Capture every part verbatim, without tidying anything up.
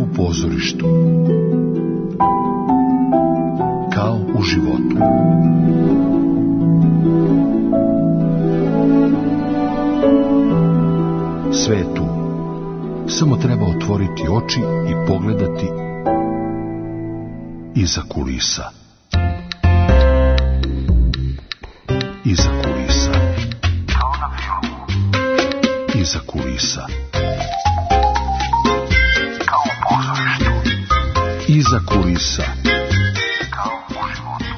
u pozorištu. Kao u životu. Sve je tu. Samo treba otvoriti oči i pogledati iza kulisa. Iza kulisa. Kao na filmu. Iza kulisa. Kao u pozorištu. Iza kulisa. Kao u životu.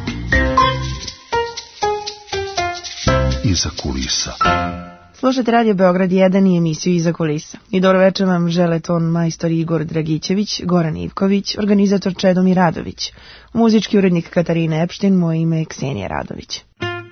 Iza kulisa. Slušajte Radio Beograd jedan i emisiju Iza kulisa. I dobro večer vam žele ton majstor Igor Dragićević, Goran Ivković, organizator Čedomir Radović, muzički urednik Katarina Epštin, moje ime je Ksenija Radović.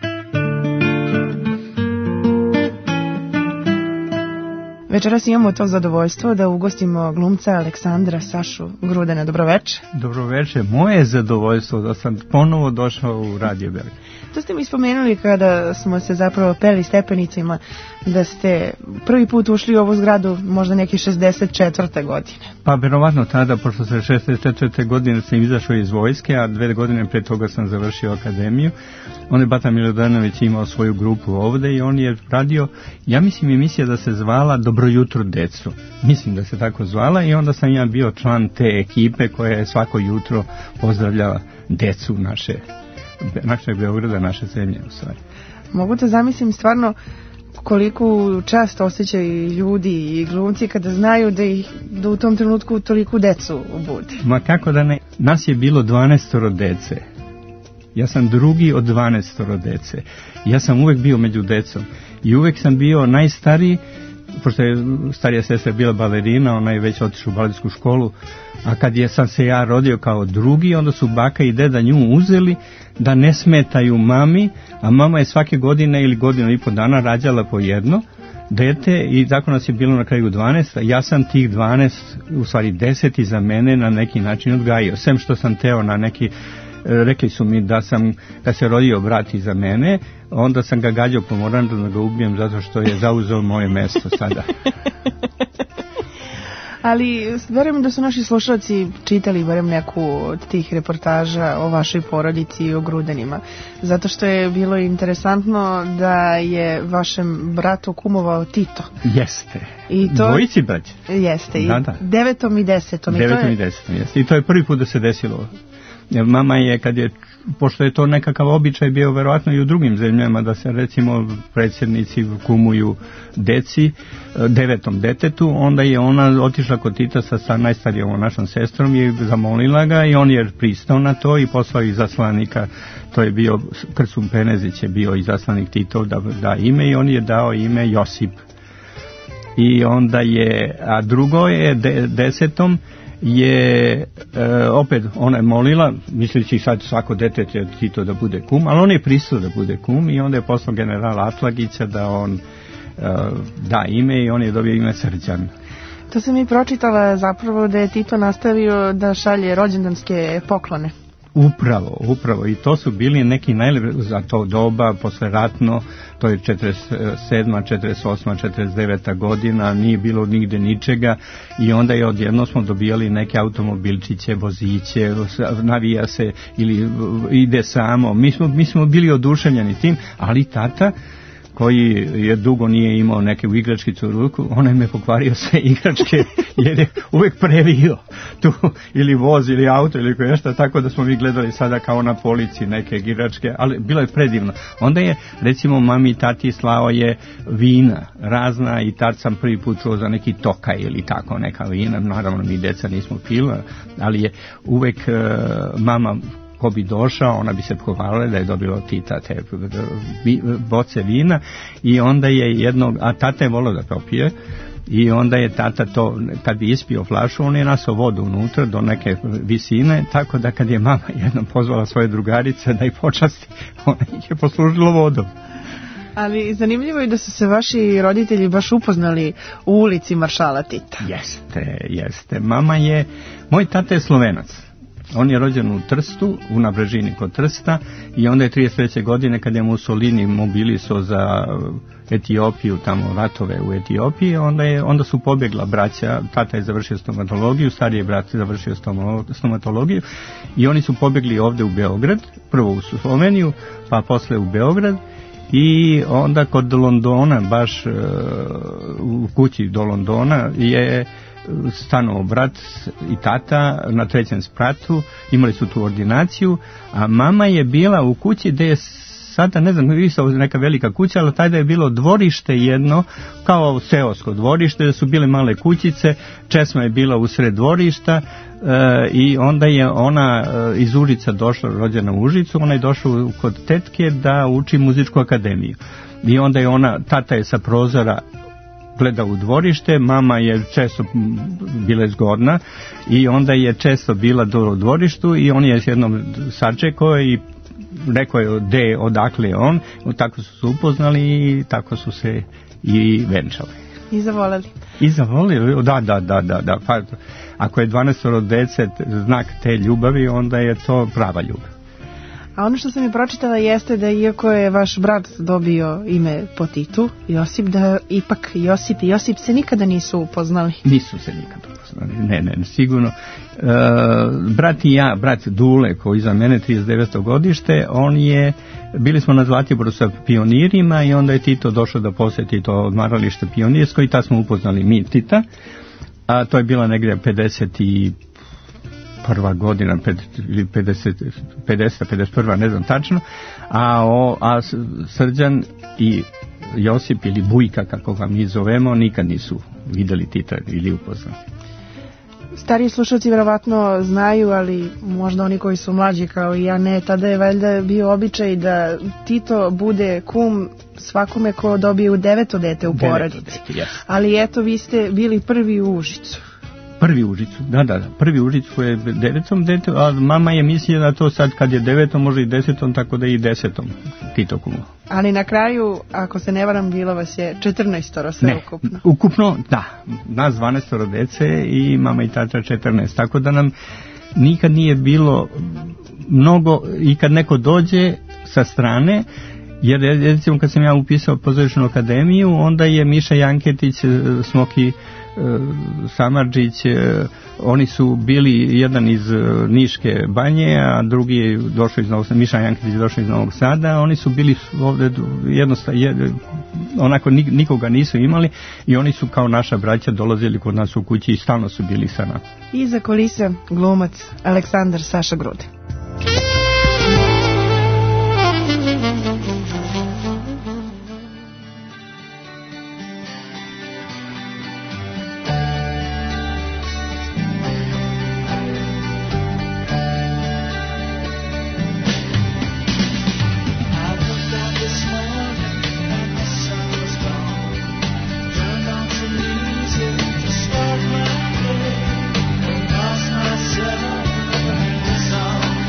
Večeras imamo to zadovoljstvo da ugostimo glumca Aleksandra Sašu Grudena. Dobroveče. Dobroveče. Moje je zadovoljstvo da sam ponovo došao u Radio Beograd. To ste mi spomenuli kada smo se zapravo peli stepenicima, da ste prvi put ušli u ovu zgradu možda neke šezdeset četvrte godine. Pa verovatno tada, pošto se šezdeset četvrte godine sam izašao iz vojske, a dve godine pre toga sam završio akademiju. On je Bata Milodanović imao svoju grupu ovde i on je radio, ja mislim emisija da se zvala Dobro jutro deco. Mislim da se tako zvala i onda sam ja bio član te ekipe koja je svako jutro pozdravljala decu naše našeg Beograda, naše zemlje u stvari. Mogu da zamislim stvarno koliko čast osjećaju ljudi i glumci kada znaju da, ih, da u tom trenutku toliko decu bude. Ma kako da ne, nas je bilo dvanaestoro dece. Ja sam drugi od dvanaestoro dece. Ja sam uvek bio među decom i uvek sam bio najstariji, pošto je starija sestra bila balerina, ona je već otišla u baletsku školu, a kad je sam se ja rodio kao drugi, onda su baka i deda nju uzeli da ne smetaju mami, a mama je svake godine ili godinu i po dana rađala po jedno dete i tako nas je bilo na kraju dvanaest, a ja sam tih dvanaest, u stvari deset iza mene na neki način odgajio, sem što sam teo na neki, rekli su mi da sam, kad se rodio brat iza mene, onda sam ga gađao po morandu da ga ubijem zato što je zauzeo moje mesto sada. Ali verujem da su naši slušalci čitali barem neku od tih reportaža o vašoj porodici i o Grudenima, zato što je bilo interesantno da je vašem bratu kumovao Tito. Jeste. I to, dvojici braće. Jeste. Da, da. Devetom i desetom. Devetom i, to je... i desetom, jeste. I to je prvi put da se desilo. Mama je, kad je, pošto je to nekakav običaj bio verovatno i u drugim zemljama, da se recimo predsjednici kumuju deci, devetom detetu, onda je ona otišla kod Tita sa, sa najstarijom našom sestrom i zamolila ga i on je pristao na to i poslao izaslanika, to je bio, Krsun Penezić je bio izaslanik Titov da da ime i on je dao ime Josip. I onda je, a drugo je de, desetom, je e, opet ona je molila, misleći sad svako dete će Tito da bude kum, ali on je pristao da bude kum i onda je poslao general Atlagića da on e, da ime i on je dobio ime Srđan. To sam i pročitala zapravo da je Tito nastavio da šalje rođendanske poklone. Upravo, upravo i to su bili neki najlepši za to doba, posleratno, to je četrdeset sedma, četrdeset osma, četrdeset deveta godina, nije bilo nigde ničega i onda je odjedno smo dobijali neke automobilčiće, voziće, navija se ili ide samo, mi smo, mi smo bili oduševljeni tim, ali tata koji je dugo nije imao neke igračkice u ruku, onaj me pokvario sve igračke jer je uvek previo tu ili voz ili auto ili nešto, tako da smo mi gledali sada kao na polici neke igračke, ali bilo je predivno. Onda je recimo mami i tati slao je vina razna i tad sam prvi put čuo za neki tokaj ili tako neka vina, naravno mi deca nismo pili, ali je uvek uh, mama ko bi došao, ona bi se pohvalila da je dobila Tita te boce vina i onda je jednog, a tata je volio da to pije i onda je tata to, kad bi ispio flašu, on je nasao vodu unutra do neke visine, tako da kad je mama jednom pozvala svoje drugarice da ih počasti, ona ih je poslužila vodom. Ali zanimljivo je da su se vaši roditelji baš upoznali u ulici Maršala Tita. Jeste, jeste. Mama je, moj tata je Slovenac. On je rođen u Trstu, u Nabrežini kod Trsta, i onda je trideset treće godine kad je Mussolini mobilisao za Etiopiju, tamo ratove u Etiopiji, onda, je, onda su pobjegla braća, tata je završio stomatologiju, stariji brat je završio stomatologiju i oni su pobjegli ovdje u Beograd, prvo u Sloveniju, pa posle u Beograd, i onda kod Londona, baš uh, u kući do Londona je stanovao brat i tata na trećem spratu, imali su tu ordinaciju, a mama je bila u kući gdje je sada, ne znam, neka velika kuća, ali tada je bilo dvorište jedno, kao seosko dvorište, da su bile male kućice, česma je bila usred dvorišta, e, i onda je ona e, iz Užica došla, rođena u Užicu, ona je došla kod tetke da uči muzičku akademiju. I onda je ona, tata je sa prozora gleda u dvorište, mama je često bila zgodna i onda je često bila do dvorištu i on je s jednom sačekao i rekao je de, odakle je on, tako su se upoznali i tako su se i venčali. I zavoleli. I zavoleli, da, da, da, da, da. Pa, ako je dvanaestoro dece znak te ljubavi, onda je to prava ljubav. A ono što sam mi pročitala jeste da iako je vaš brat dobio ime po Titu, Josip, da ipak Josip i Josip se nikada nisu upoznali. Nisu se nikada upoznali, ne, ne, sigurno. E, brat i ja, brat Dule, koji iza mene trideset deveto godište, on je, bili smo na Zlatiboru sa pionirima i onda je Tito došao da posjeti to odmaralište pionirsko i tad smo upoznali mi Tita, a to je bila negdje pedeset i prva godina, ili pedeset, pedeset, pedeset prva, ne znam tačno, a, o, a Srđan i Josip ili Bujka, kako ga mi zovemo, nikad nisu vidjeli Tita ili upoznali. Stariji slušalci vjerovatno znaju, ali možda oni koji su mlađi kao i ja ne, tada je valjda bio običaj da Tito bude kum svakome ko dobije u deveto dete u porodici. Yes. Ali eto, vi ste bili prvi u Užicu. Prvi u Užicu, da, da, da. Prvi u Užicu je devetom dete, a mama je mislila da to sad kad je devetom, može i desetom, tako da i desetom Tito kumu. Ali na kraju, ako se ne varam, bilo vas je četrnaestoro sve ne, ukupno. Ukupno, da. Nas dvanaestoro dece i mama i tata četrnaest. Tako da nam nikad nije bilo mnogo, i kad neko dođe sa strane, jer recimo kad sam ja upisao pozorišnu akademiju, onda je Miša Janketić, Smoki Samardžić, oni su bili jedan iz Niške banje, a drugi je došao iz Novog Sada, Miša Janketić je došao iz Novog Sada, oni su bili ovdje jednostavno, onako nikoga nisu imali i oni su kao naša braća dolazili kod nas u kući i stalno su bili sa nama. Iza kulise glumac Aleksandar Saša Grudin. Song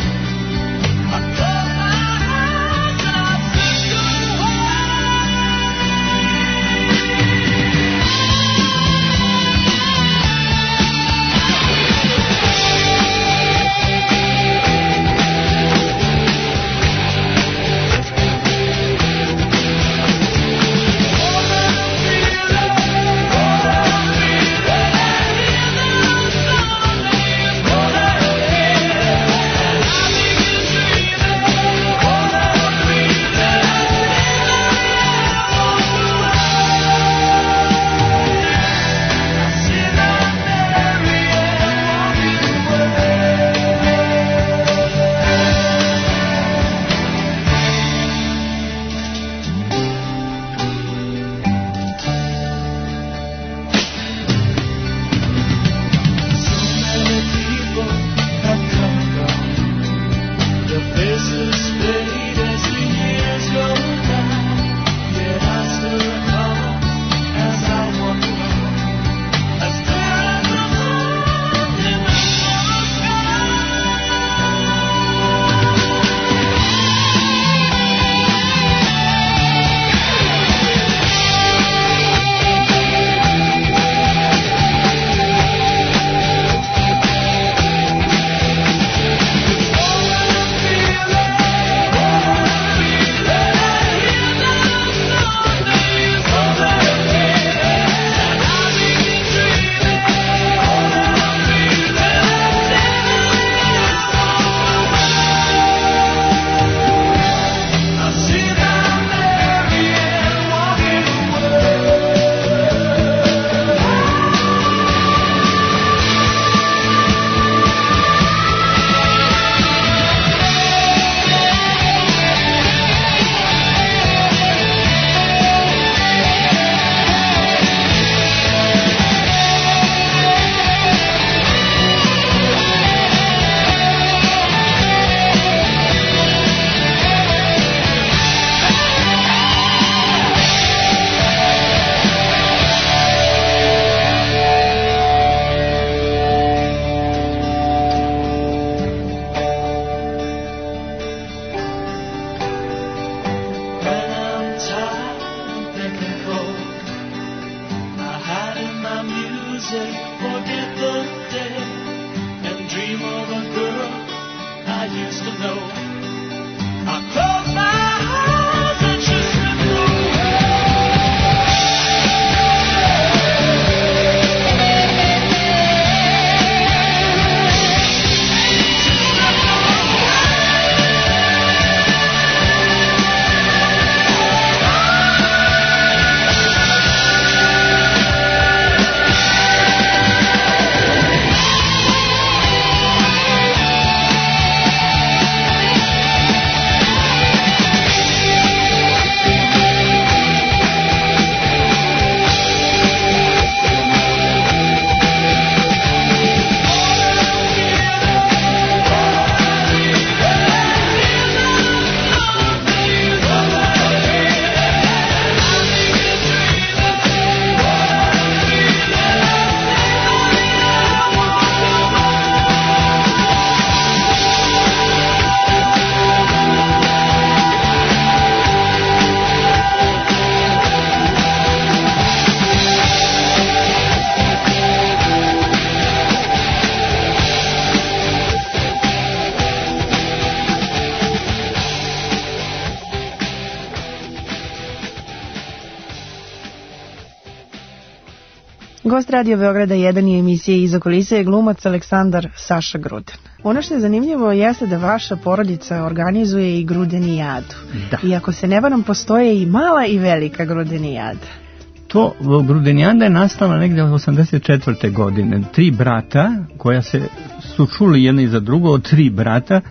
Gost Radio Beograda jedan i emisije Iza kulise je glumac Aleksandar Saša Gruden. Ono što je zanimljivo jeste da vaša porodica organizuje i grudenijadu. Da. I ako se ne varam, postoje i mala i velika grudenijada. To grudenijada je nastala negdje od osamdeset četvrte godine. Tri brata koja se su čuli jedni za drugo od tri brata,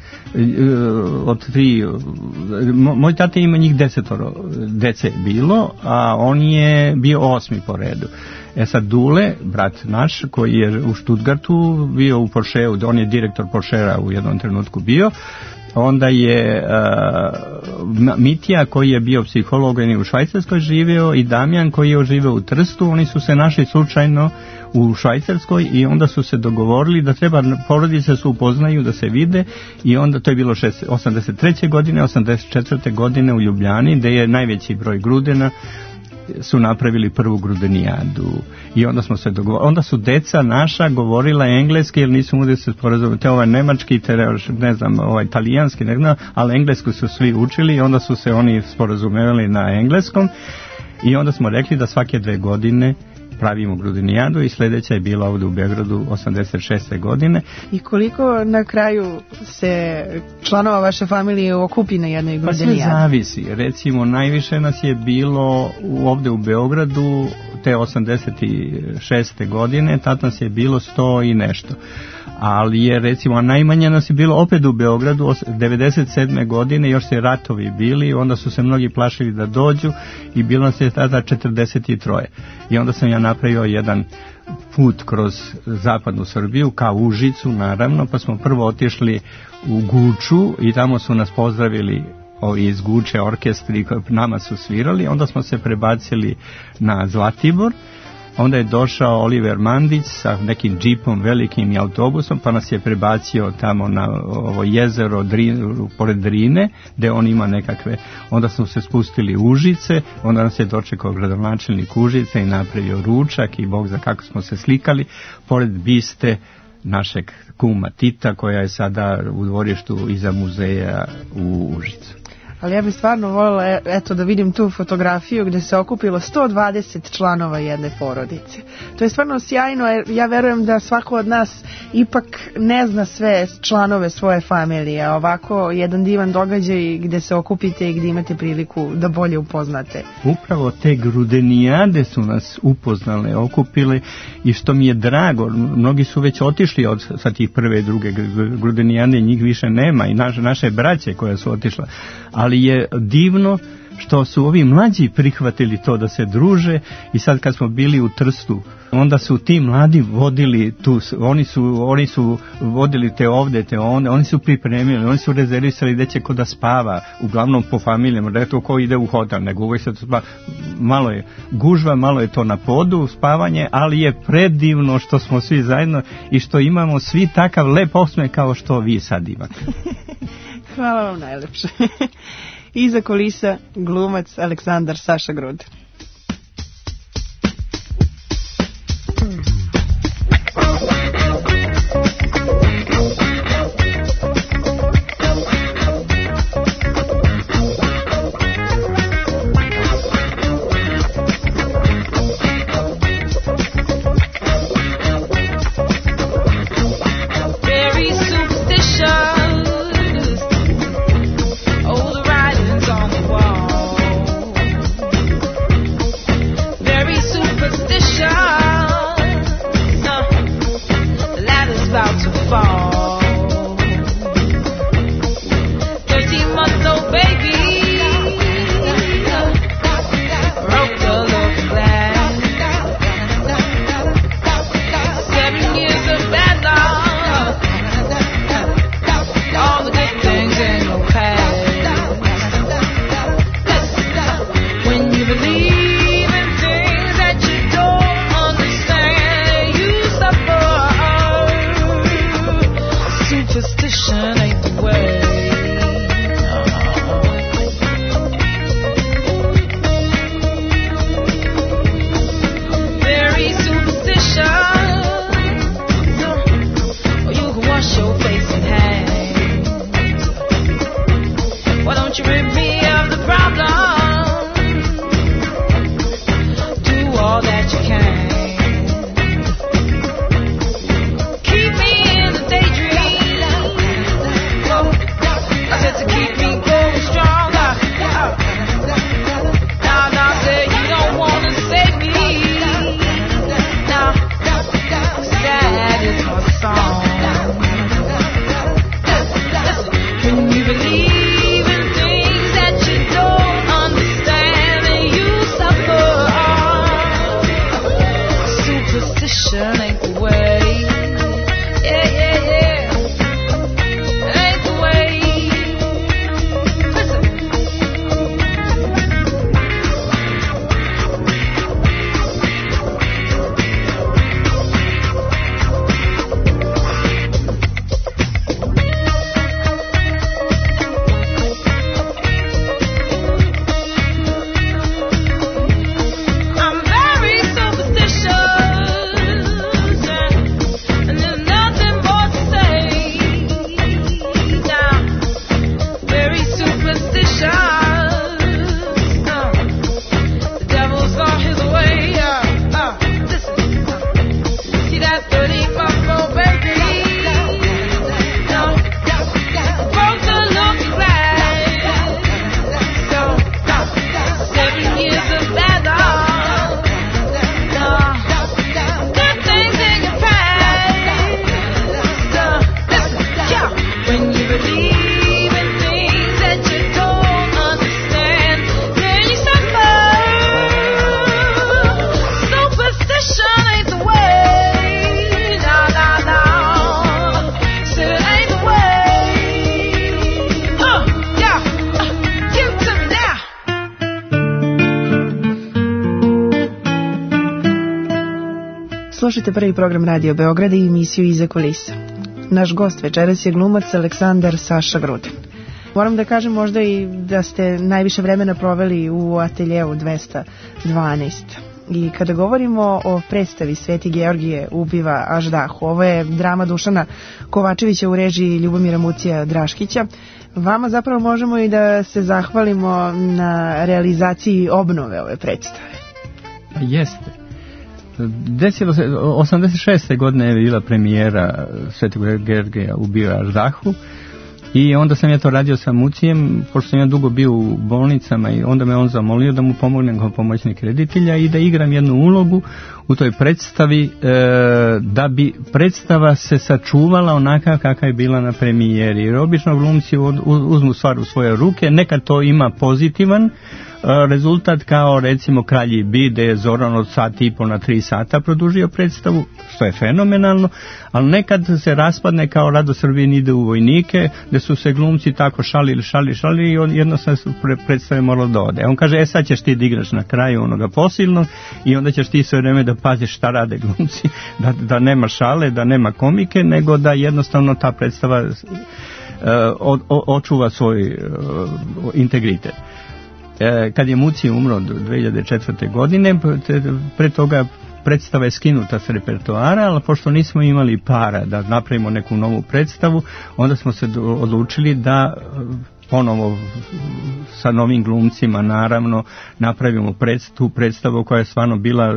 od tri, moj tata ima njih desetoro dece bilo, a on je bio osmi po redu. E sad Dule, brat naš, koji je u Stuttgartu bio u Porscheu, on je direktor Porschera u jednom trenutku bio, onda je uh, Mitja koji je bio psiholog i u Švajcarskoj živio i Damjan koji je živio u Trstu, oni su se našli slučajno u Švajcarskoj i onda su se dogovorili da treba, porodice se upoznaju, da se vide i onda to je bilo osamdeset treće godine, osamdeset četvrte godine u Ljubljani gdje je najveći broj Grudena su napravili prvu grudenijadu i onda smo se dogovorili, onda su deca naša govorila engleski jer nisu mogli se sporazumjeti, ovaj nemački, te, ne znam, ovaj talijanski, ne znam, ali englesku su svi učili i onda su se oni sporazumevali na engleskom i onda smo rekli da svake dve godine pravimo grudenijadu i sljedeća je bila ovdje u Beogradu osamdeset šeste godine. I koliko na kraju se članova vaše familije okupi na jednoj grudenijadi? Pa sve zavisi. Recimo, najviše nas je bilo ovdje u Beogradu te osamdeset šeste godine, tad nas je bilo sto i nešto. Ali je recimo najmanje nas je bilo opet u Beogradu devedeset sedme godine, još se ratovi bili, onda su se mnogi plašili da dođu i bilo nas je tada četrdeset tri. I onda sam ja napravio jedan put kroz zapadnu Srbiju ka Užicu naravno, pa smo prvo otišli u Guču i tamo su nas pozdravili ovi iz Guče orkestri koji nama su svirali, onda smo se prebacili na Zlatibor. Onda je došao Oliver Mandić sa nekim džipom velikim i autobusom, pa nas je prebacio tamo na ovo jezero Drinu, pored Drine, gdje on ima nekakve, onda smo se spustili u Užice, onda nas je dočekao gradonačelnik Užice i napravio ručak i bog za kako smo se slikali, pored biste našeg kuma Tita koja je sada u dvorištu iza muzeja u Užicu. Ali ja bih stvarno voljela eto da vidim tu fotografiju gdje se okupilo sto dvadeset članova jedne porodice. To je stvarno sjajno, jer ja verujem da svako od nas ipak ne zna sve članove svoje familije, a ovako jedan divan događaj gdje se okupite i gdje imate priliku da bolje upoznate. Upravo te grudenijade su nas upoznale, okupile i što mi je drago, mnogi su već otišli od sa tih prve i druge grudenijade, njih više nema i naše, naše braće koja su otišla, ali je divno što su ovi mlađi prihvatili to da se druže i sad kad smo bili u Trstu, onda su ti mladi vodili tu, oni su, oni su vodili te ovde, te one, oni su pripremili, oni su rezervisali gde će ko da spava, uglavnom po familijama, da je to ko ide u hotel, nego uvijek se to spava, malo je gužva, malo je to na podu, spavanje, ali je predivno što smo svi zajedno i što imamo svi takav lep osmeh kao što vi sad imate. Hvala vam najlepše. Iza kulisa glumac Aleksandar Saša Gruden. all that you can. slušate prvi program Radio Beograda i emisiju Iza kulisa. Naš gost večeras je glumac Aleksandar Saša Gruden. Moram da kažem možda i da ste najviše vremena proveli u ateljeu dvesta dvanaest. I kada govorimo o predstavi Sveti Georgije ubiva Aždahu, ovo je drama Dušana Kovačevića u režiji Ljubomira Mucija Draškića, vama zapravo možemo i da se zahvalimo na realizaciji obnove ove predstave. Jeste. Desilo se, osamdeset šeste godine je bila premijera Svetog Georgija ubiva Aždahu i onda sam ja to radio sa Mucijem, pošto sam ja dugo bio u bolnicama i onda me on zamolio da mu pomognem kao pomoćnik reditelja i da igram jednu ulogu u toj predstavi, e, da bi predstava se sačuvala onaka kakva je bila na premijeri. Jer obično glumci uzmu stvar u svoje ruke, nekad to ima pozitivan rezultat, kao recimo Kralji bi, gde je Zoran od sat i pol na tri sata produžio predstavu, što je fenomenalno, ali nekad se raspadne kao Rado Srbin ide u vojnike, gde su se glumci tako šalili, šalili, šalili i on jednostavno su pre predstave moralo da ode. On kaže, e sad ćeš ti da igraš na kraju onoga posilnog i onda ćeš ti sve vreme da paziš šta rade glumci, da, da nema šale, da nema komike, nego da jednostavno ta predstava uh, o, o, očuva svoj uh, integritet. Kad je Muci umro dve hiljade četvrte. godine, pre toga predstava je skinuta s repertoara, ali pošto nismo imali para da napravimo neku novu predstavu, onda smo se odlučili da ponovo sa novim glumcima naravno napravimo predstavu, tu predstavu koja je stvarno bila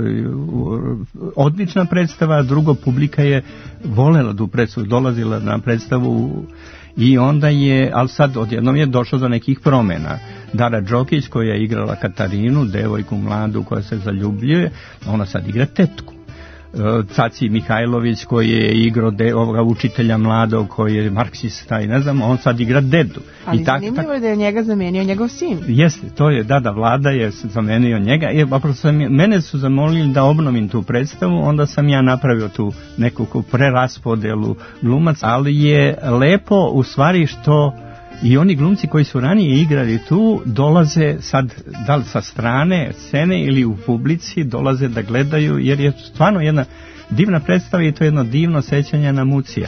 odlična predstava, a drugo, publika je volela tu predstavu, dolazila na predstavu. I onda je, ali sad odjednom je došlo do nekih promjena. Dara Đokić, koja je igrala Katarinu, devojku mladu koja se zaljubljuje, ona sad igra tetku. Caci Mihajlović, koji je igrao de, ovoga učitelja mladog, koji je marksista i ne znam, on sad igra dedu. Ali I tak, zanimljivo tak, je da je njega zamenio njegov sin. Jeste, to je, da, da, Vlada je zamenio njega. I, sam, mene su zamolili da obnovim tu predstavu, onda sam ja napravio tu neku preraspodelu glumac, ali je lepo u stvari što i oni glumci koji su ranije igrali tu dolaze sad, da li sa strane scene ili u publici, dolaze da gledaju, jer je stvarno jedna divna predstava i to je jedno divno sećanje na Mucija.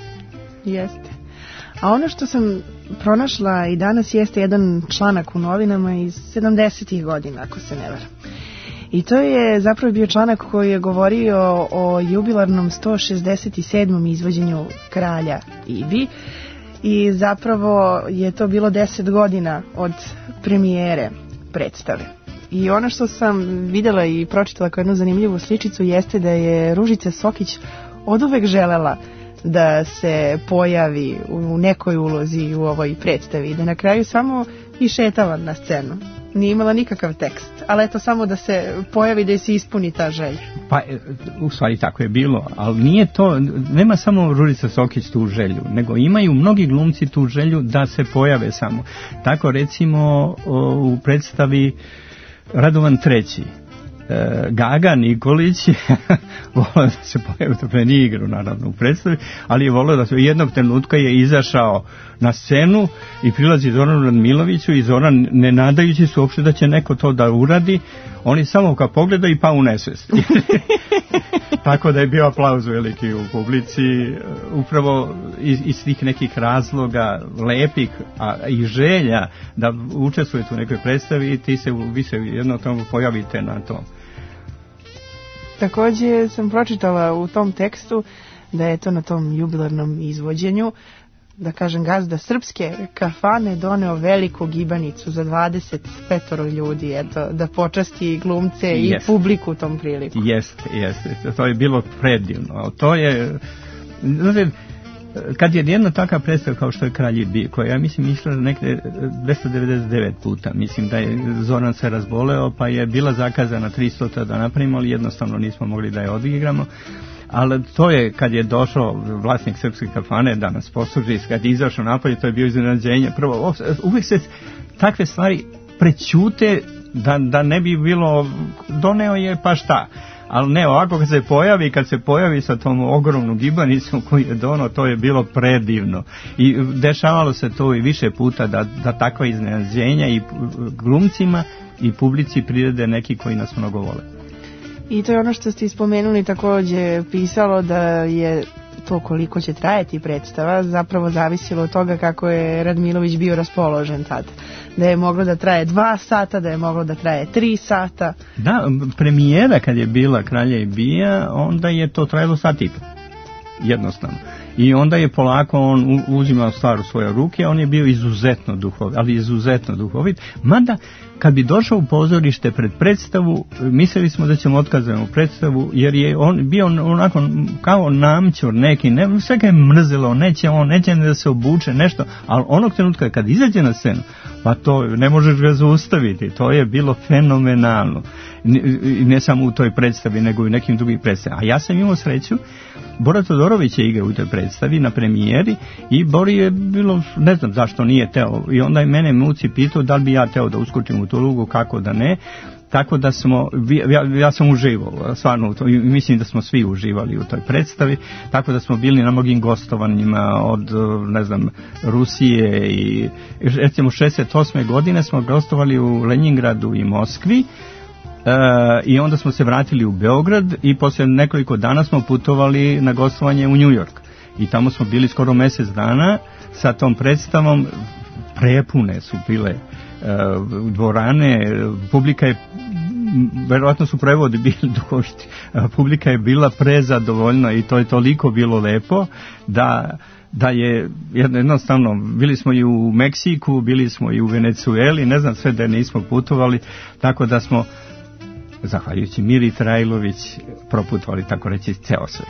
Jeste. A ono što sam pronašla i danas jeste jedan članak u novinama iz sedamdesetih godina, ako se ne varam. I to je zapravo bio članak koji je govorio o jubilarnom sto šezdeset sedmom izvođenju Kralja Ibi. I zapravo je to bilo deset godina od premijere predstave. I ono što sam vidjela i pročitala kao jednu zanimljivu sličicu jeste da je Ružica Sokić oduvek želela da se pojavi u nekoj ulozi u ovoj predstavi i da na kraju samo i šetala na scenu. Nije imala nikakav tekst, ali eto samo da se pojavi, da se ispuni ta želja. Pa, u stvari tako je bilo, ali nije to, nema samo Ružica Sokić tu želju, nego imaju mnogi glumci tu želju da se pojave samo. Tako recimo u predstavi Radovan treći. Gaga Nikolić volio da se pojavi, to pre nije igrao naravno u predstavi, ali je volio da se jednog trenutka je izašao na scenu i prilazi Zoranu Radmiloviću i Zoran, ne nadajući se uopšte da će neko to da uradi, oni samo kad pogleda i pa u nesvest. Tako da je bio aplauz veliki u publici, upravo iz, iz tih nekih razloga lepih a i želja da učestvujete u nekoj predstavi i ti se, vi se jedno tamo pojavite na tom. Također sam pročitala u tom tekstu da je to na tom jubilarnom izvođenju, da kažem, gazda srpske kafane doneo veliku gibanicu za dvadeset pet ljudi, eto, da počasti glumce i yes. publiku u tom priliku. Jeste, jeste, to je bilo predivno. To je, znači, kad je jedna takva predstava kao što je Kralji bi, koja ja mislim išla nekde dvesta devedeset devet puta, mislim da je Zoran se razboleo, pa je bila zakazana tristo da napravimo, ali jednostavno nismo mogli da je odigramo. Ali to je kad je došao vlasnik srpske kafane da nas posluži, kad je izašao napolje, to je bio iznenađenje. Prvo, uvijek se takve stvari prećute da, da ne bi bilo, doneo je pa šta. Ali ne, ovako kad se pojavi, kad se pojavi sa tom ogromnom gibanicom koju je donao, to je bilo predivno. I dešavalo se to i više puta da, da takva iznenađenja i glumcima i publici prirede neki koji nas mnogo vole. I to je ono što ste ispomenuli, takođe pisalo da je to koliko će trajati predstava zapravo zavisilo od toga kako je Radmilović bio raspoložen tad. Da je moglo da traje dva sata, da je moglo da traje tri sata. Da, premijera kad je bila Kralja i bija, onda je to trajalo sat i po. Jednostavno. I onda je polako on uzimao stvar u svoje ruke, on je bio izuzetno duhovit, ali izuzetno duhovit, mada kad bi došao u pozorište pred predstavu, mislili smo da ćemo otkazati u predstavu, jer je on bio onako kao namćur neki, ne, sve ga je mrzelo, neće on, neće da se obuče, nešto, ali onog trenutka kad izađe na scenu, pa to ne možeš ga zaustaviti, to je bilo fenomenalno. Ne, ne samo u toj predstavi, nego i u nekim drugim predstavama. A ja sam imao sreću, Bora Todorović je igrao u toj predstavi na premijeri i Bori je bilo, ne znam zašto nije teo, i onda je mene Muci pitao da li bi ja teo da uskočim u tu ulogu, kako da ne, tako da smo, ja, ja sam uživao stvarno u to, i mislim da smo svi uživali u toj predstavi, tako da smo bili na mnogim gostovanjima od, ne znam, Rusije i recimo šezdeset osme godine smo gostovali u Leningradu i Moskvi. Uh, i onda smo se vratili u Beograd i poslije nekoliko dana smo putovali na gostovanje u New York i tamo smo bili skoro mjesec dana sa tom predstavom. Prepune su bile uh, dvorane, publika je, verovatno su prevodi bili duhoviti, publika je bila prezadovoljna i to je toliko bilo lepo da da je jednostavno, bili smo i u Meksiku, bili smo i u Venecueli, ne znam sve da nismo putovali, tako da smo zahvaljujući Miri Trajlović proputovali, tako reći, ceo svet.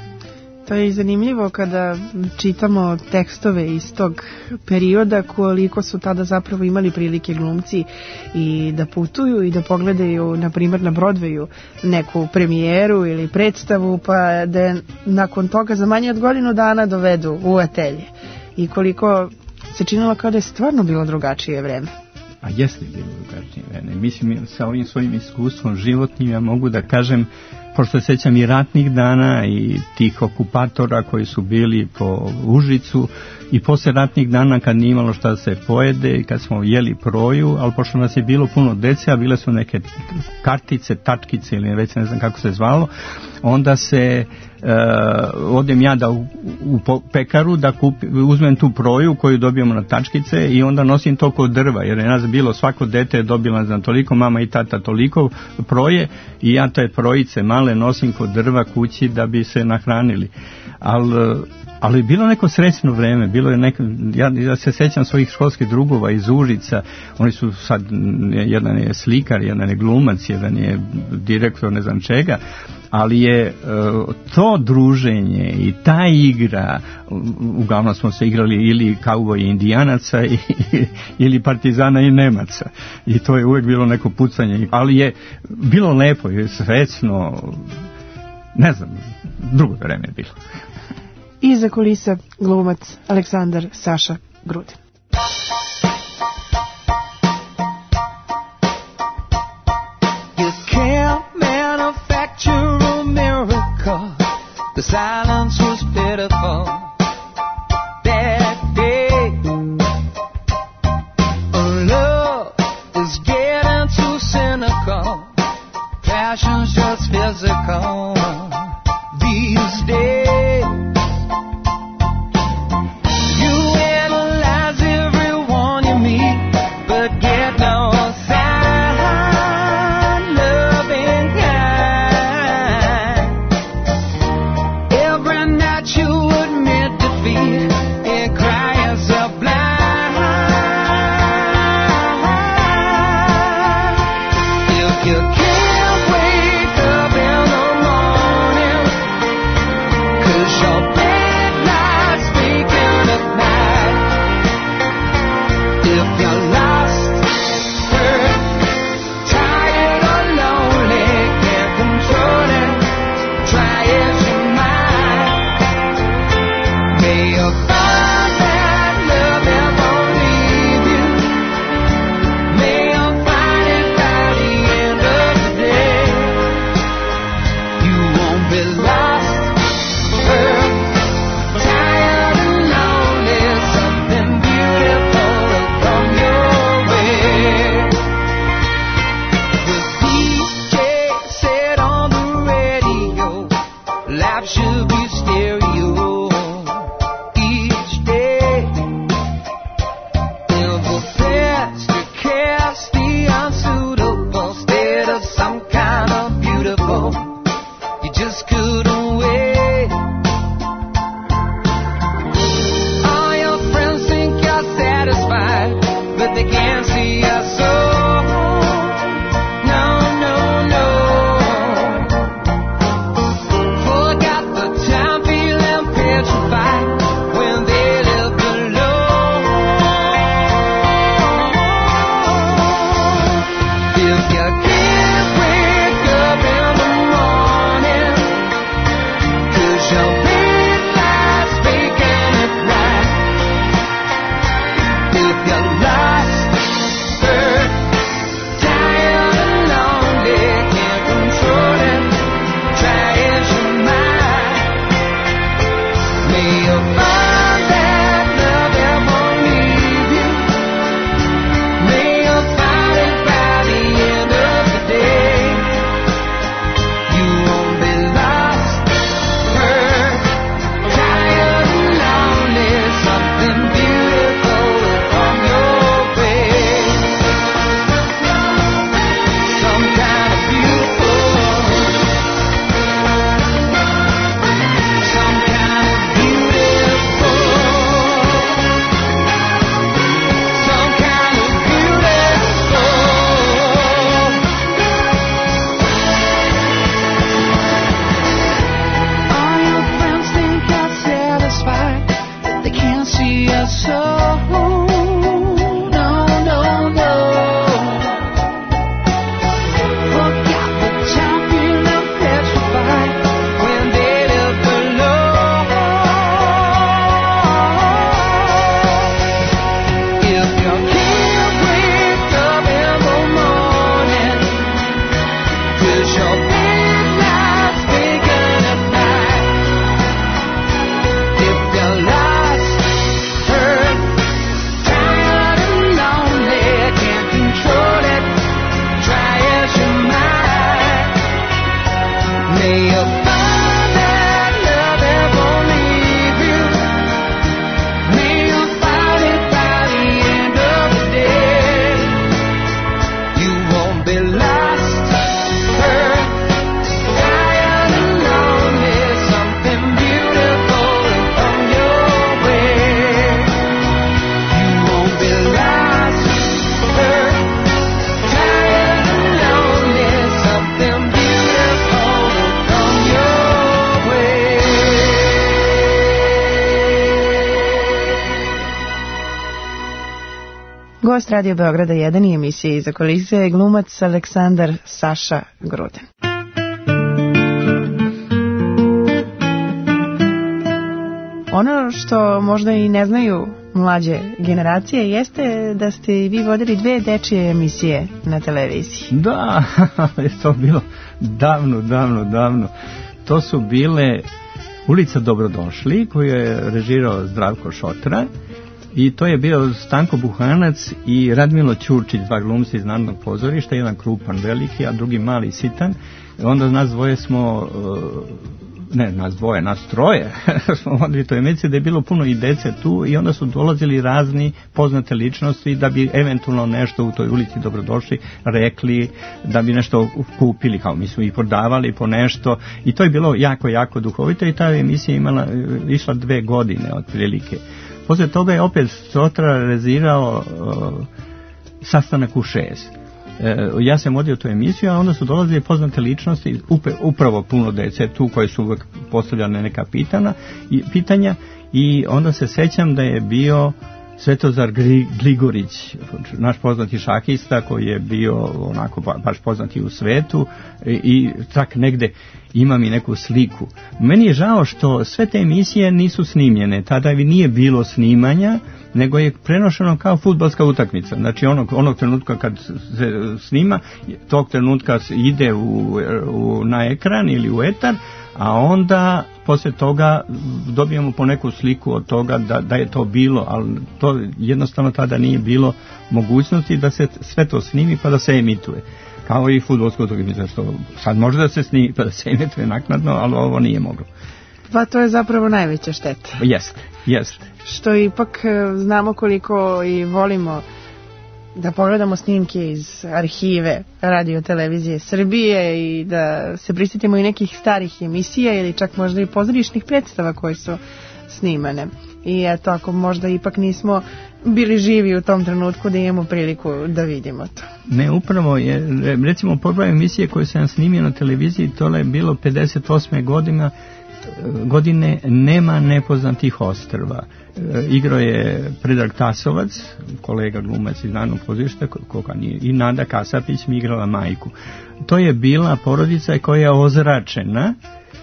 To je zanimljivo kada čitamo tekstove iz tog perioda, koliko su tada zapravo imali prilike glumci i da putuju i da pogledaju, na primjer, na Broadwayu neku premijeru ili predstavu, pa da je nakon toga za manje od godinu dana dovedu u atelje. I koliko se činilo kao da je stvarno bilo drugačije vreme. A jeste bilo drugačije vreme. Mislim, sa ovim svojim iskustvom životnim ja mogu da kažem, pošto se sjećam i ratnih dana i tih okupatora koji su bili po Užicu i posle ratnih dana kad nije imalo šta da se pojede i kad smo jeli proju, ali pošto nas je bilo puno dece, a bile su neke kartice, tačkice ili već ne znam kako se zvalo, onda se uh, odem ja da u, u pekaru da kupi, uzmem tu proju koju dobijemo na tačkice i onda nosim to kod drva, jer je nas bilo, svako dete je dobila, znam, toliko, mama i tata toliko proje i ja te projice male nosim kod drva kući da bi se nahranili. Ali ali je bilo neko srećno vreme, bilo je neko, ja, ja se sjećam svojih školskih drugova iz Užica, oni su sad, jedan je slikar, jedan je glumac, jedan je direktor ne znam čega, ali je uh, to druženje i ta igra, uglavnom smo se igrali ili kauboja i indijanaca i, ili partizana i Nemaca i to je uvijek bilo neko pucanje, ali je bilo lepo i srećno, ne znam, drugo vreme je bilo. Iza kulisa glumac Aleksandar Saša Grudin. You can't manufacture a miracle. The silence was pitiful that day. Love is getting too cynical. Passion's just physical these days. You can't wake up in the morning Gost Radio Beograda jedan i emisije Iza kulise je glumac Aleksandar Saša Gruden. Ono što možda i ne znaju mlađe generacije jeste da ste vi vodili dve dečije emisije na televiziji. Da, je to bilo davno, davno, davno. To su bile Ulica dobrodošli, koju je režirao Zdravko Šotra, i to je bio Stanko Buhanac i Radmilo Ćurčić, dva glumca iz Narodnog pozorišta, jedan krupan veliki, a drugi mali sitan. Onda nas dvoje smo, ne, nas dvoje, nas troje smo vodili to emisije, da je bilo puno i dece tu i onda su dolazili razni poznate ličnosti da bi eventualno nešto u toj Ulici dobrodošli rekli, da bi nešto kupili, kao mi smo i prodavali po nešto, i to je bilo jako, jako duhovito, i ta emisija imala, išla dve godine otprilike. Posle toga je opet Šotra režirao uh, Sastanak u šest. Uh, ja sam vodio tu emisiju, a onda su dolazili poznate ličnosti, upe, upravo puno dece tu koje su uvek postavljane neka pitanja, i, pitanja i onda se sećam da je bio Svetozar Gligorić, naš poznati šahista koji je bio onako baš poznati u svetu, i, i čak negde imam i neku sliku. Meni je žao što sve te emisije nisu snimljene, tada nije bilo snimanja, nego je prenošeno kao fudbalska utakmica. Znači onog, onog trenutka kad se snima, tog trenutka ide u, u, na ekran ili u etar, a onda posle toga dobijemo po neku sliku od toga da, da je to bilo, ali to jednostavno tada nije bilo mogućnosti da se sve to snimi pa da se emituje. Kao i fudbalsko utakmica, što sad može da se snimi pa da se emituje naknadno, ali ovo nije moglo. Pa to je zapravo najveća šteta. Jeste, jeste. Što ipak znamo koliko i volimo da pogledamo snimke iz arhive Radio Televizije Srbije i da se prisjetimo i nekih starih emisija ili čak možda i pozorišnih predstava koje su snimane. I eto, ako možda ipak nismo bili živi u tom trenutku da imamo priliku da vidimo to. Ne, upravo je, recimo pobroj emisije koje sam snimio na televiziji, to je bilo pedeset osme godina, godine Nema nepoznatih ostrva. E, igrao je Predrag Tasovac, kolega glumac iz Narodnog pozorišta, koga nije, i Nada Kasapić mi igrala majku. To je bila porodica koja je ozračena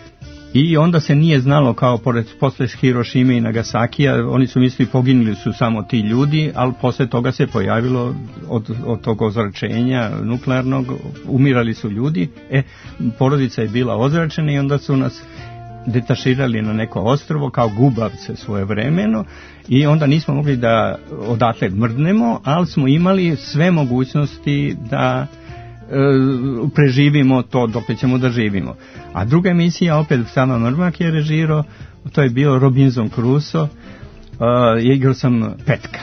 i onda se nije znalo, kao pored, posle Hirošime i Nagasakija, oni su mislili poginuli su samo ti ljudi, ali posle toga se pojavilo od, od tog ozračenja nuklearnog, umirali su ljudi, e, porodica je bila ozračena i onda su nas detaširali na neko ostrvo kao gubavce svojevremeno, i onda nismo mogli da odatle mrdnemo, ali smo imali sve mogućnosti da e, preživimo to dok ćemo da živimo. A druga emisija, opet Sama Mrmak je režirao, to je bio Robinson Crusoe, e, igrao sam Petka,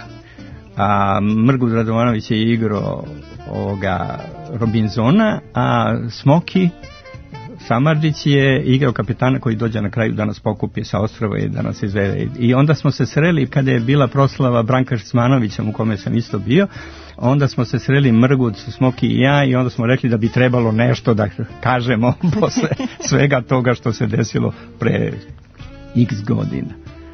a Mrgud Radovanović je igrao ovoga Robinsona, a Smoki Samardžić je igrao kapitana koji dođe na kraju da nas pokupi sa ostrova i da nas izvede. I onda smo se sreli kada je bila proslava Branka Šcmanovićem u kome sam isto bio, onda smo se sreli Mrgud, Smoki i ja, i onda smo rekli da bi trebalo nešto da kažemo posle svega toga što se desilo pre x godina.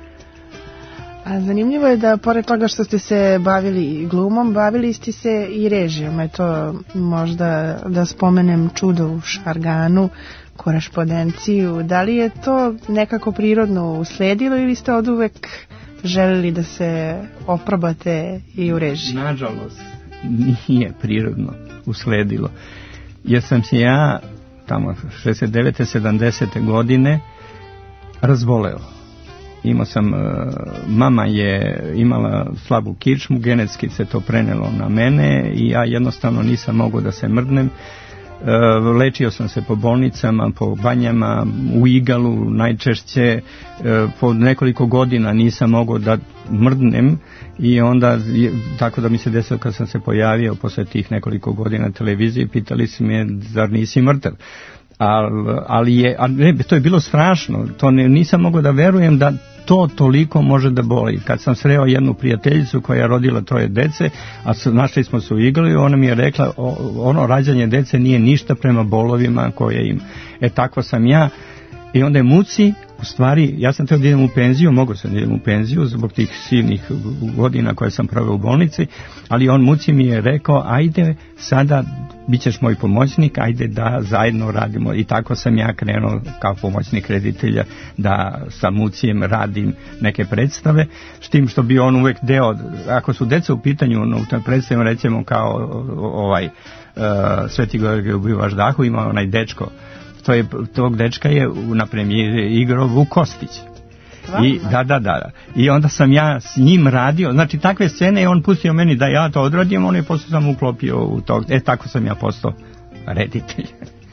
A zanimljivo je da pored toga što ste se bavili glumom, bavili ste se i režijom. Eto, možda da spomenem Čudo u Šarganu, Korespondenciju. Da li je to nekako prirodno usledilo ili ste od uvek želeli da se oprobate i u režiji? Nažalost, nije prirodno usledilo. Jer sam se ja tamo šezdeset devete sedamdesete godine razboleo. Imao sam, mama je imala slabu kičmu, genetski se to prenelo na mene i ja jednostavno nisam mogao da se mrdnem. Lečio sam se po bolnicama, po banjama, u Igalu najčešće, po nekoliko godina nisam mogao da mrdnem, i onda tako da mi se desilo kad sam se pojavio posle tih nekoliko godina na televiziji, pitali su me zar nisi mrtav. Ali, ali je, ali ne, to je bilo strašno, to ne, nisam mogao da verujem da to toliko može da boli. Kad sam sreo jednu prijateljicu koja je rodila troje dece, a našli smo se u Igli, ona mi je rekla, o, ono rađanje dece nije ništa prema bolovima koje ima. E tako sam ja I onda je Muci, u stvari, ja sam trebao da idem u penziju, mogao sam da idem u penziju zbog tih silnih godina koje sam proveo u bolnici, ali on Muci mi je rekao, ajde sada, bit ćeš moj pomoćnik, ajde da zajedno radimo. I tako sam ja krenuo kao pomoćnik reditelja da sa Mucijem radim neke predstave, s tim što bi on uvek deo, ako su deca u pitanju, no, u toj predstavi recimo kao ovaj uh, Sveti Georgije u Bivaždahu ima onaj dečko, to je, tog dečka je na premijeri igrao Vuk Kostić. I, da, da, da. I onda sam ja s njim radio, znači takve scene je on pustio meni da ja to odradim, on je posle sam uklopio u to. E, tako sam ja postao reditelj.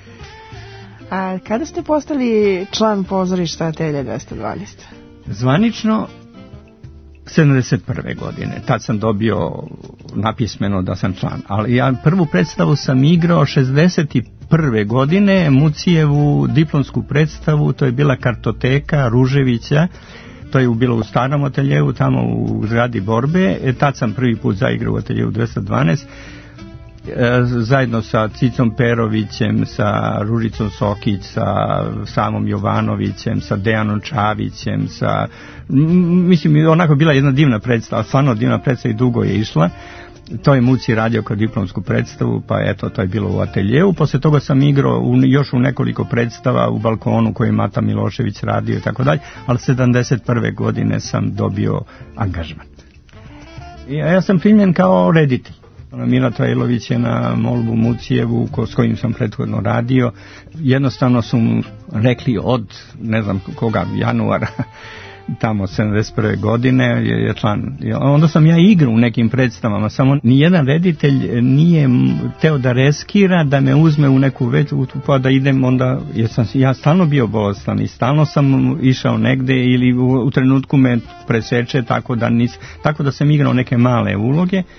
A kada ste postali član pozorišta Atelje dvesta dvanaest? Zvanično sedamdeset prve godine, tad sam dobio napismeno da sam član, ali ja prvu predstavu sam igrao šezdeset prve godine, Mucijevu diplomsku predstavu, to je bila Kartoteka Ruževića, to je bilo u starom ateljevu, tamo u zgradi Borbe, e, tad sam prvi put zaigrao u Ateljevu dvesta dvanaest, e, zajedno sa Cicom Perovićem, sa Ružicom Sokić, sa Samom Jovanovićem, sa Dejanom Čavićem, sa, m, mislim, onako bila jedna divna predstava, stvarno divna predstava i dugo je išla. To je Muci radio kao diplomsku predstavu, pa eto, to je bilo u Ateljevu. Posle toga sam igrao u, još u nekoliko predstava u Balkonu koje je Mata Milošević radio i tako dalje, ali sedamdeset prve godine sam dobio angažman. I ja sam primljen kao reditelj. Mira Trajlović je na molbu Mucijevu, ko, s kojim sam prethodno radio. Jednostavno su mu rekli od, ne znam koga, januara, tamo sedamdeset prve godine je, je član. Onda sam ja igrao u nekim predstavama, samo nijedan reditelj nije teo da reskira, da me uzme u neku veću, pa da idem onda, jer sam ja stalno bio bolestan i stalno sam išao negde ili u, u trenutku me preseče, tako da, nis, tako da sam igrao neke male uloge. E,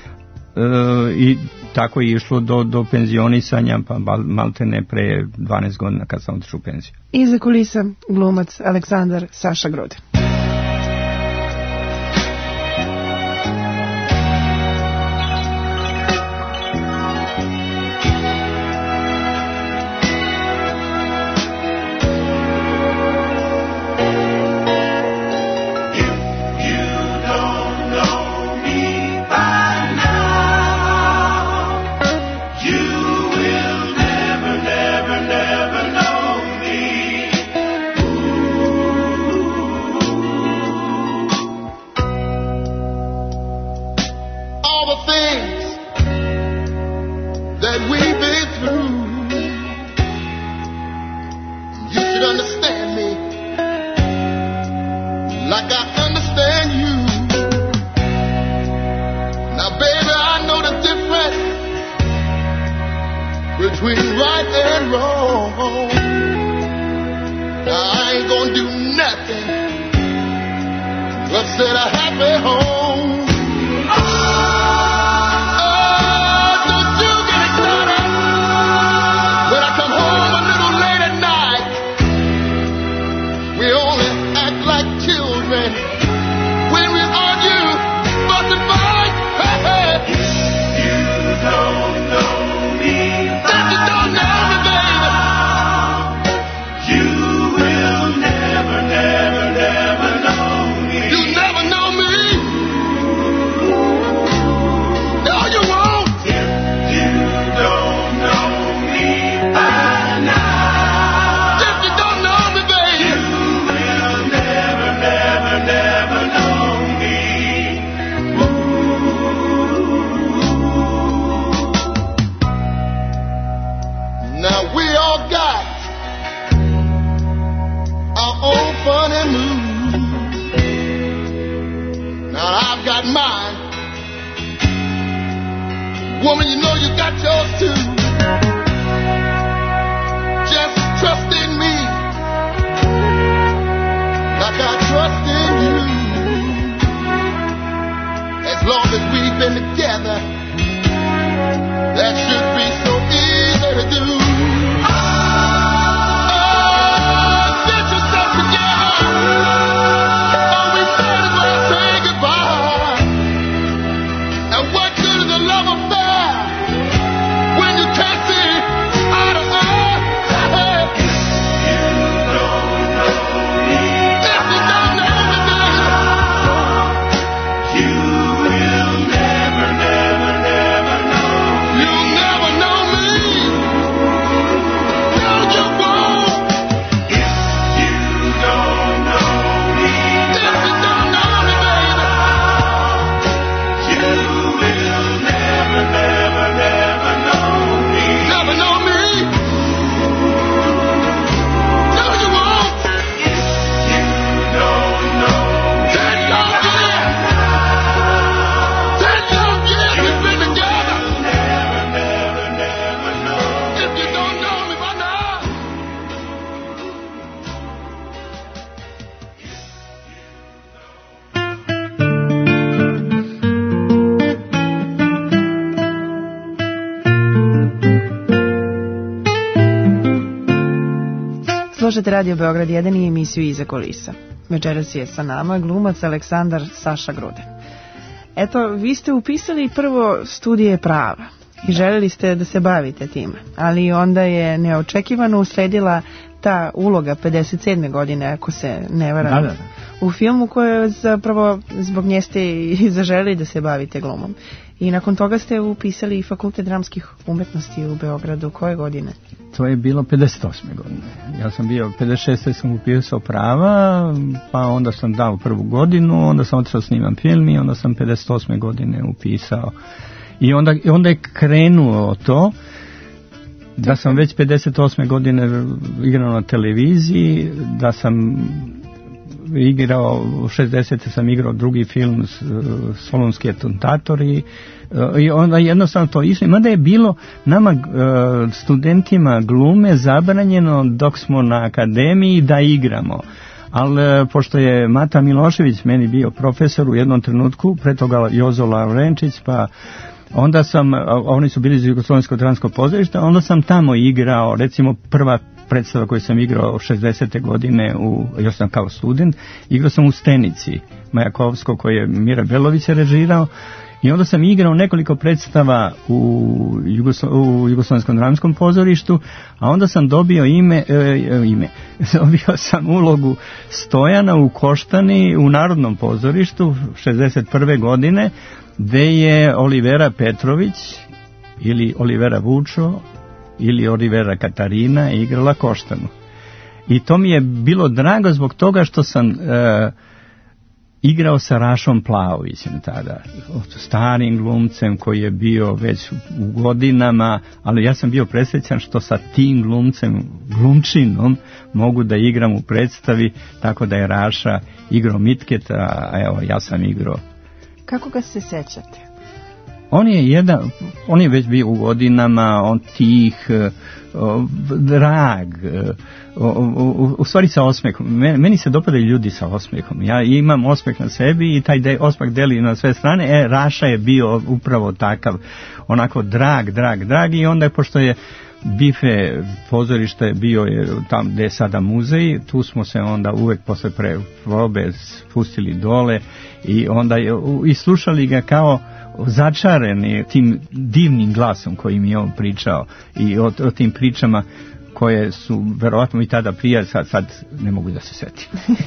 i tako je išlo do, do penzionisanja, pa malte ne pre dvanaest godina kad sam otišao u penziju. Iza kulisa glumac Aleksandar Saša Grudin. When you can't see out of earth, you don't Slušate Radio Beograd jedan i emisiju Iza kulisa. Večeras je sa nama glumac Aleksandar Saša Gruden. Eto, vi ste upisali prvo studije prava i željeli ste da se bavite time, ali onda je neočekivano usledila ta uloga pedeset sedme godine, ako se ne varam, da, da, da. u filmu koje zapravo zbog nje ste i zaželi da se bavite glumom. I nakon toga ste upisali Fakultet dramskih umetnosti u Beogradu. Koje godine? To je bilo pedeset osme godine. Ja sam bio, pedeset šeste sam upisao prava, pa onda sam dao prvu godinu, onda sam otišao snimam film i onda sam pedeset osme godine upisao. I onda, onda je krenuo to da sam već pedeset osme godine igrao na televiziji, da sam igrao, u šezdesete sam igrao drugi film Solunski atentatori i onda jednostavno to išlo. Mada je bilo nama studentima glume zabranjeno dok smo na akademiji da igramo. Ali pošto je Mata Milošević meni bio profesor u jednom trenutku, pre toga Jozo Lavrenčić, pa onda sam, oni su bili iz Jugoslovenskog dramskog pozorišta, onda sam tamo igrao, recimo prva predstava koju sam igrao šezdesete godine, u, još sam kao student, igrao sam u Stenici Majakovskog koji je Mira Belović režirao i onda sam igrao nekoliko predstava u, Jugoslo, u Jugoslovenskom dramskom pozorištu, a onda sam dobio ime, e, ime, dobio sam ulogu Stojana u Koštani u Narodnom pozorištu šezdeset prve godine, gde je Olivera Petrović ili Olivera Vučo ili Olivera Katarina igrala Koštanu. I to mi je bilo drago zbog toga što sam e, igrao sa Rašom Plavovićem tada, starim glumcem koji je bio već u godinama, ali ja sam bio presrećan što sa tim glumcem, glumčinom, mogu da igram u predstavi, tako da je Raša igrao Mitket, a evo ja sam igrao. Kako ga se sećate? On je jedan, on je već bio u godinama, on tih, o, drag, o, o, u stvari sa osmehom. Meni se dopadaju ljudi sa osmehom. Ja imam osmeh na sebi i taj de, osmeh deli na sve strane. E, Raša je bio upravo takav, onako drag, drag, drag i onda je, pošto je Bife pozorište bio je tam gde je sada muzej, tu smo se onda uvek posle probe spustili dole i onda je, i slušali ga kao začareni tim divnim glasom koji mi je on pričao i o, o tim pričama koje su verovatno i tada prije, sad, sad ne mogu da se setim.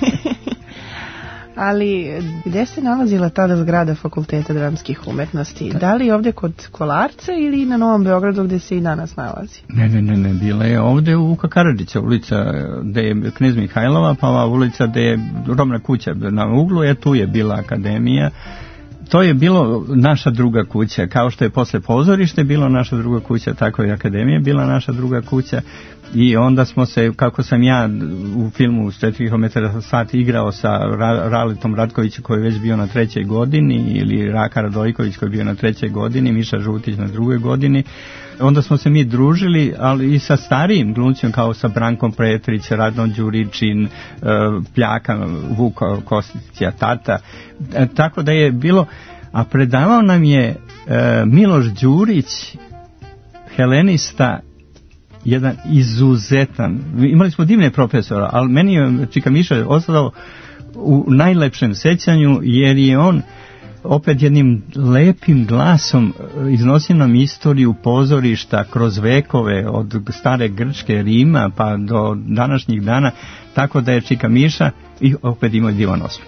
Ali gde se nalazila tada zgrada Fakulteta dramskih umetnosti? Da li ovde kod Kolarca ili na Novom Beogradu gde se i danas nalazi? Ne, ne, ne, ne, bila je ovde u Karadžića, ulica gde je Knez Mihajlova, pa ova ulica gde je Robna kuća na uglu, je tu je bila akademija. To je bilo naša druga kuća, kao što je posle pozorište bilo naša druga kuća, tako je akademija bila naša druga kuća i onda smo se, kako sam ja u filmu četiri kilometra sat igrao sa Ra- Raletom Ratkovićem koji je već bio na trećoj godini ili Raka Radojković koji je bio na trećoj godini, Miša Žutić na drugoj godini, onda smo se mi družili, ali i sa starijim glumcima kao sa Brankom Pretrić, Radon Đuričin, Pljaka, Vuko Kostića, tata, tako da je bilo, a predavao nam je Miloš Đurić, helenista, jedan izuzetan, imali smo divne profesora, ali meni je Čika Miša ostao u najlepšem sećanju jer je on opet jednim lepim glasom iznosio nam istoriju pozorišta kroz vekove od stare Grčke, Rima pa do današnjih dana, tako da je Čika Miša i opet imao divan osmeh.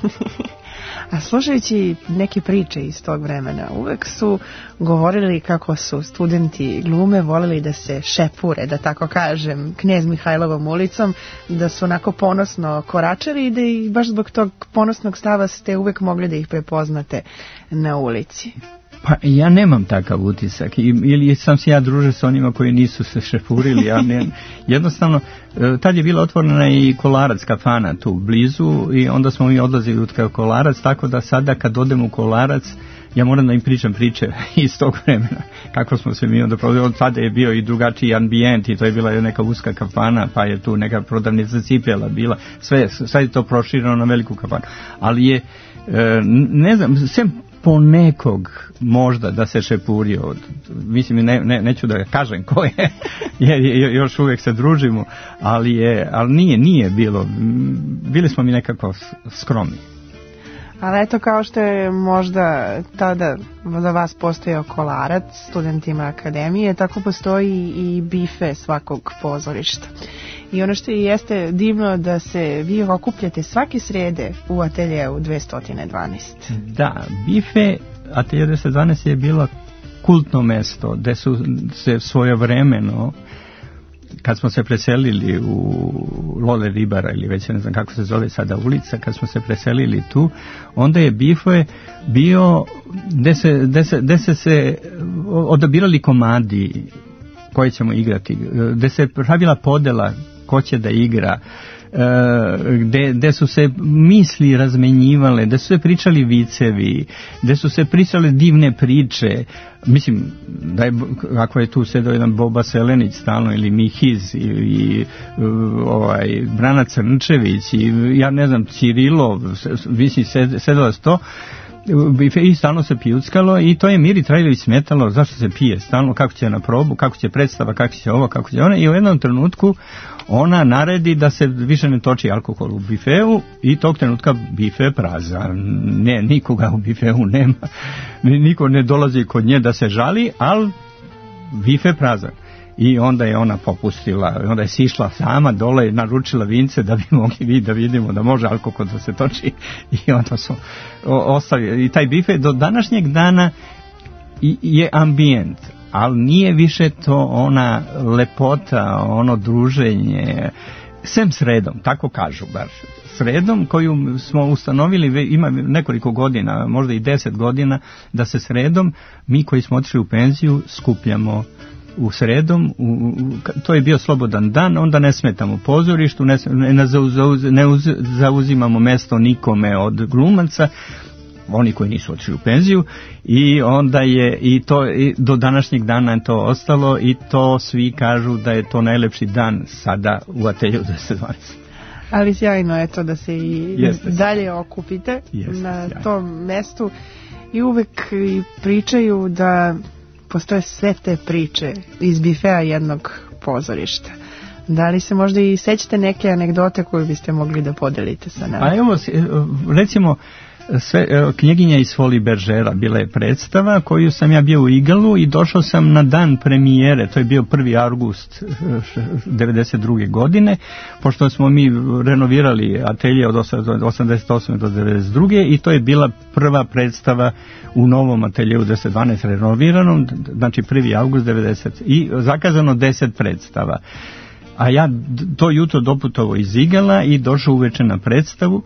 A slušajući neke priče iz tog vremena, uvek su govorili kako su studenti glume voleli da se šepure, da tako kažem, Knez Mihajlovom ulicom, da su onako ponosno koračari i da ih baš zbog tog ponosnog stava ste uvek mogli da ih prepoznate na ulici. Pa ja nemam takav utisak, ili sam se ja družio sa onima koji nisu se šepurili, ja ne, jednostavno, tad je bila otvorena i Kolarac kafana tu blizu i onda smo mi odlazili u Kolarac, tako da sada kad odem u Kolarac, ja moram da im pričam priče iz tog vremena, kako smo se mi onda prodali, od sada je bio i drugačiji ambijent i to je bila neka uska kafana, pa je tu neka prodavnica cipela bila, sve, sad je to prošireno na veliku kafanu, ali je, ne znam, sem ponekog možda da se šepurio, mislim ne, ne, neću da kažem ko je, jer još uvijek se družimo, ali, je, ali nije, nije bilo, bili smo mi nekako skromni. Ali eto, kao što je možda tada za vas postojao kolarac studentima akademije, tako postoji i bife svakog pozorišta. I ono što jeste divno da se vi okupljate svake srede u ateljeu dvesta dvanaest. Da, bife ateljeu dvesta dvanaest je bilo kultno mesto gde su se svojevremeno, kad smo se preselili u Lole Ribara ili već ne znam kako se zove sada ulica, kad smo se preselili tu, onda je bife bio gde se, gde se, gde se, se odabirali komadi koje ćemo igrati, gde se pravila podela ko će da igra, gde, gde su se misli razmenjivale, gde su se pričali vicevi, gde su se pričale divne priče. Mislim, da je, ako je tu sedao jedan Boba Selenić stalno, ili Mihiz, i, i ovaj, Brana Crnčević, i ja ne znam, Cirilov, mislim, sed, sedala sto, i stalno se pijuckalo, i to je Miri Trajlović smetalo zašto se pije stalno, kako će na probu, kako će predstava, kako će ovo, kako će ona, i u jednom trenutku ona naredi da se više ne toči alkohol u bifeu, i tog trenutka bife je prazan. Ne, nikoga u bifeu nema, niko ne dolazi kod nje da se žali, ali bife je prazan. I onda je ona popustila, onda je sišla sama dole i naručila vince da bi mogli vi da vidimo da može alkohol da se toči, i onda su ostavili. I taj bife do današnjeg dana je ambijent, ali nije više to ona lepota, ono druženje, sem sredom, tako kažu bar. Sredom koju smo ustanovili, ima nekoliko godina, možda i deset godina, da se sredom, mi koji smo otišli u penziju, skupljamo u sredom, u, u, to je bio slobodan dan, onda ne smetamo u pozorištu, ne, ne, zauz, ne uz, zauzimamo mesto nikome od glumaca, oni koji nisu otišli u penziju, i onda je i to i do današnjeg dana je to ostalo, i to svi kažu da je to najlepši dan sada u ateljeu dvesta dvanaest. Ali sjajno je to da se i jeste dalje sjajno okupite jeste na sjajno tom mestu, i uvek pričaju da postoje sve te priče iz bifea jednog pozorišta. Da li se možda i sećate neke anegdote koju biste mogli da podelite sa nama? A evo, recimo, sve, Knjeginja iz Foli Beržera bila je predstava koju sam ja bio u Igalu, i došao sam na dan premijere, to je bio prvi avgust devedeset druge godine, pošto smo mi renovirali atelje od osamdeset osme do devedeset druge i to je bila prva predstava u novom ateljeu dvesta dvanaest renoviranom, znači prvi avgust devedesete i zakazano deset predstava. A ja to jutro doputovo iz Igala i došao uveče na predstavu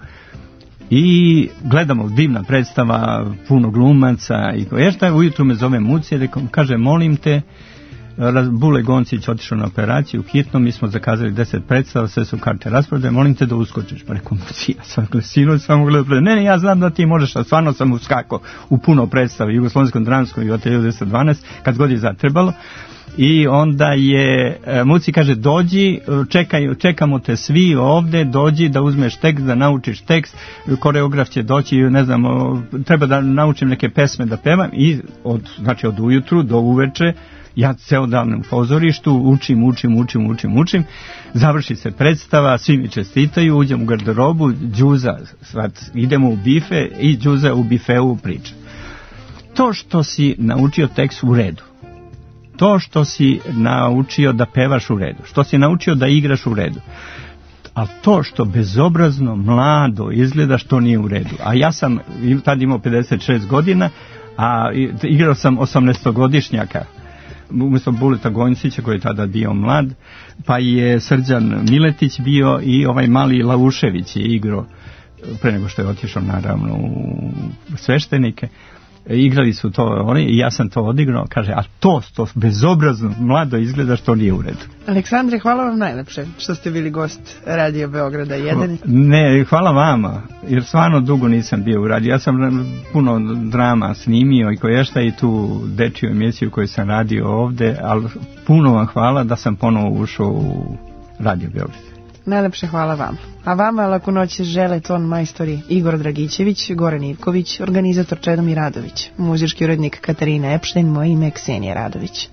i gledamo, divna predstava, puno glumaca i koješta. Ujutru me zove Mucija, kaže, molim te, Bule Goncić otišao na operaciju hitno, mi smo zakazali deset predstava, sve su karte rasprodaje, molim te da uskočiš. Pa rekao, Mucija, sam sinoć samo gledao, ne, ne, ja znam da ti možeš, a stvarno sam uskako u puno predstava, Jugoslovenskom dramskom i ateljeu dvesta dvanaest, kad god je zatrebalo. I onda je Muci kaže, dođi, čekaj, čekamo te svi ovde, dođi da uzmeš tekst, da naučiš tekst, koreograf će doći, ne znam, treba da naučim neke pesme da pevam, i od, znači od ujutru do uveče ja ceo dan u pozorištu učim, učim, učim, učim, učim, završi se predstava, svi mi čestitaju, uđem u garderobu, Đuza, svat, idemo u bife i Đuza u bifeu priča. To što si naučio tekst u redu, to što si naučio da pevaš u redu, što si naučio da igraš u redu, ali to što bezobrazno mlado izgledaš, to nije u redu. A ja sam tad imao pedeset šest godina, a igrao sam osamnaestogodišnjaka, umjesto Buleta Gonjsića koji je tada bio mlad, pa je Srđan Miletić bio i ovaj mali Laušević je igrao, pre nego što je otišao naravno u sveštenike. Igrali su to oni i ja sam to odigrao, kaže, a to, to bezobrazno mlado izgleda, što nije u redu. Aleksandre, hvala vam najlepše što ste bili gost Radio Beograda jedan. Ne, hvala vama, jer stvarno dugo nisam bio u radiju. Ja sam puno drama snimio i koješta i tu dečiju emisiju koju sam radio ovde, ali puno vam hvala da sam ponovo ušao u Radio Beograd. Najlepše hvala vama. A vama laku noć žele ton majstori Igor Dragićević, Goran Ivković, organizator Čedomir Radović, muzički urednik Katarina Epštajn, moje ime Ksenija Radović.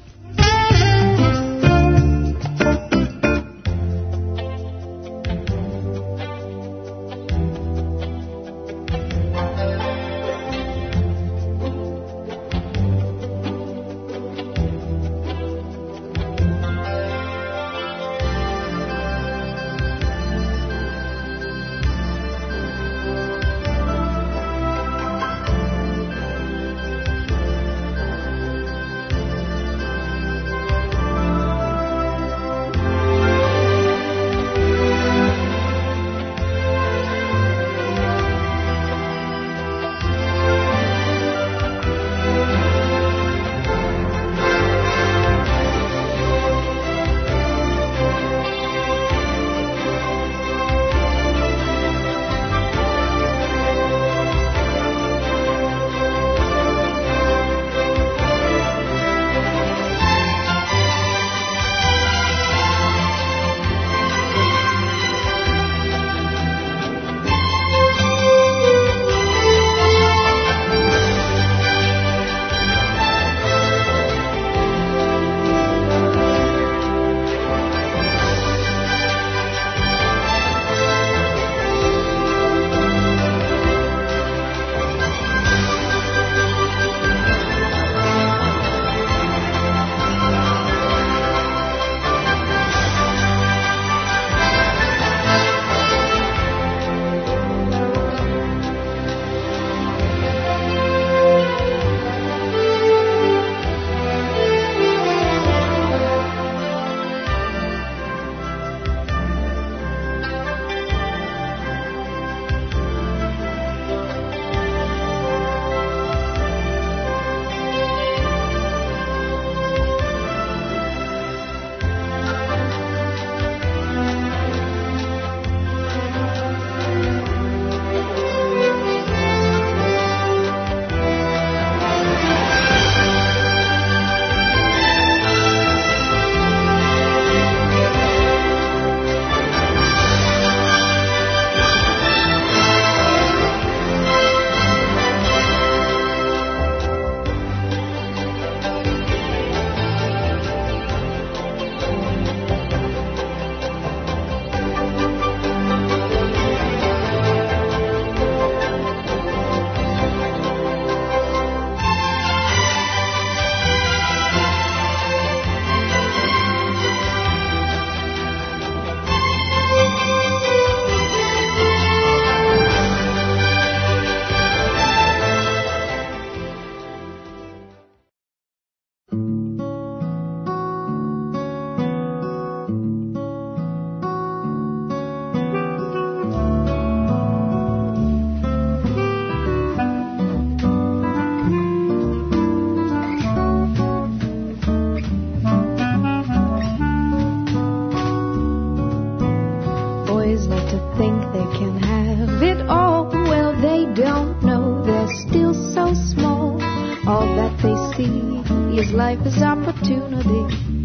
Life is opportunity.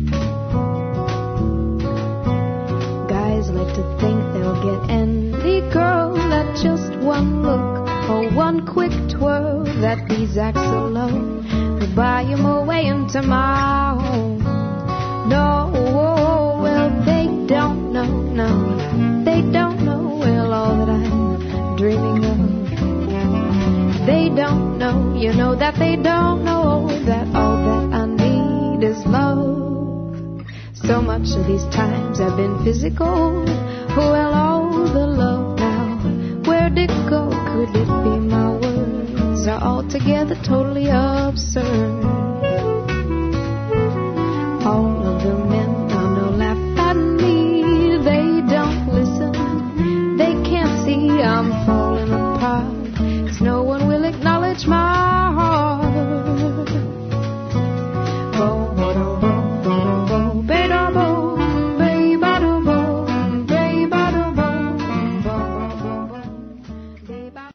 Guys like to think they'll get any girl at just one look or one quick twirl. That these acts alone will buy them away into my home. No, well they don't know, no, they don't know well all that I'm dreaming of. They don't know, you know that they don't know that all that I need is love. So much of these times have been physical. Well, all the love now, where'd it go? Could it be my words are altogether totally absurd?